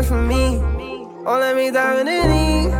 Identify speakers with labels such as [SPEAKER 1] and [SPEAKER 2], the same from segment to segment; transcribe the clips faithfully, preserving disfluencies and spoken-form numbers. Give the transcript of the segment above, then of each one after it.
[SPEAKER 1] from me. Won't let me dive in any.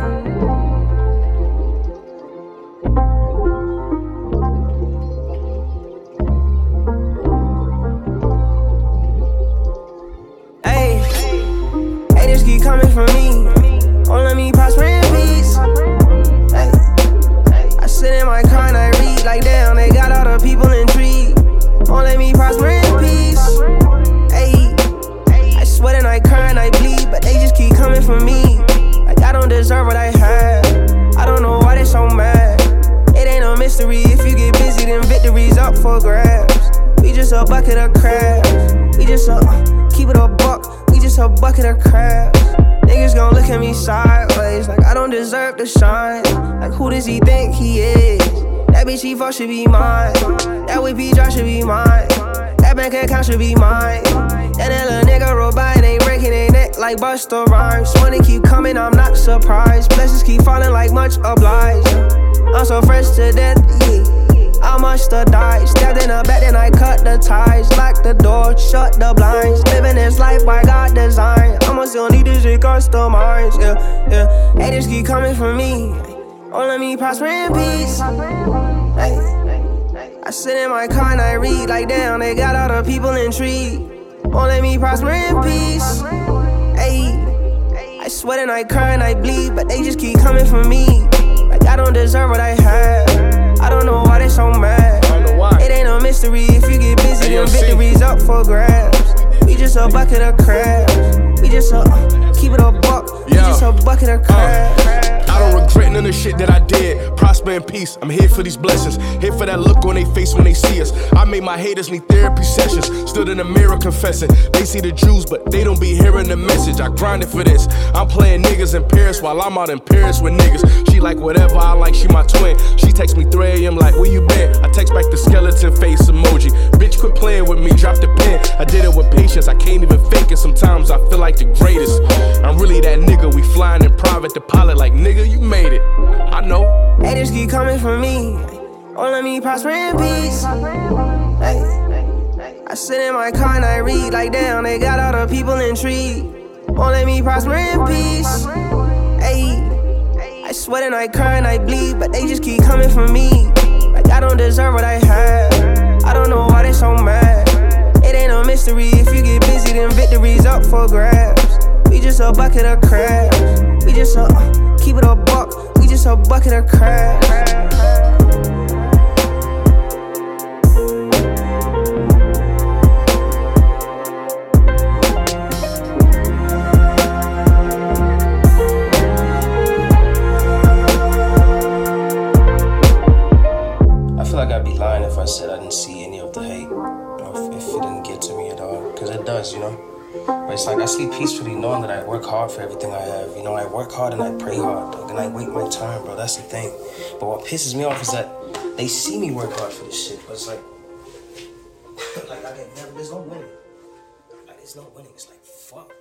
[SPEAKER 1] Hey, haters keep coming from me. Won't let me prosper in peace. Hey, I sit in my car and I read like damn, they got all the people intrigued. Won't let me prosper in peace. Hey, I sweat and I cry and I bleed, but they just keep coming for me. Like I don't deserve what I have. I don't know why they so mad. It ain't no mystery. If you get busy, then victory's up for grabs. We just a bucket of crabs. We just a keep it a buck. We just a bucket of crabs. Niggas gon' look at me sideways like I don't deserve to shine. Like who does he think he is? That bitch he fuck should be mine. That whip he drop should be mine. That bank account should be mine. That little nigga robot and ain't breaking their neck like Busta Rhymes. Money keep coming, I'm not surprised. Blessings keep falling like much obliged. I'm so fresh to death, yeah. I must have died. Stabbed in the back, then I cut the ties. Lock the door, shut the blinds. Living this life by God design. I'ma still need this shit customized, yeah, yeah. Haters keep coming for me. Won't let me prosper in peace. Hey, I sit in my car and I read like damn, they got all the people intrigued. Won't let me prosper in peace. Hey, I sweat and I cry and I bleed, but they just keep coming for me. Like I don't deserve what I have. I don't know why they so mad. It ain't no mystery. If you get busy, then victory's up for grabs. We just a bucket of crabs. We just a keep it a buck. We just a bucket of crabs.
[SPEAKER 2] I don't regret none of the shit that I did. Prosper in peace, I'm here for these blessings. Here for that look on their face when they see us. I made my haters need therapy sessions. Stood in the mirror confessing. They see the Jews, but they don't be hearing the message. I grinded for this. I'm playing niggas in Paris while I'm out in Paris with niggas. She like whatever I like, she my twin. She text me three A M like, where you been? I text back the skeleton face emoji. Bitch, quit playing with me, drop the pen. I did it with patience, I can't even fake it. Sometimes I feel like the greatest. I'm really that nigga, we flying in private, the pilot like, nigga, you made it. I know.
[SPEAKER 1] Haters keep coming for me. Won't let me prosper in peace. Hey, I sit in my car and I read like damn, they got all the people intrigued. Won't let me prosper in peace. Hey, I sweat and I cry and I bleed, but they just keep coming for me. Like I don't deserve what I have. I don't know why they so mad. It ain't no mystery. If you get busy, then victory's up for grabs. We just a bucket of crabs. We just a keep it a buck. We just a bucket of crabs.
[SPEAKER 3] I feel like I'd be lying if I said I didn't see any of the hate, or if, if it didn't get to me at all, because it does, you know. But it's like I sleep peacefully knowing that I work hard for everything I have. You know, I work hard and I pray hard, dog, and I wait my turn, bro. That's the thing. But what pisses me off is that they see me work hard for this shit, but it's like, like I get never, there's no winning. Like, there's no winning. It's like, fuck.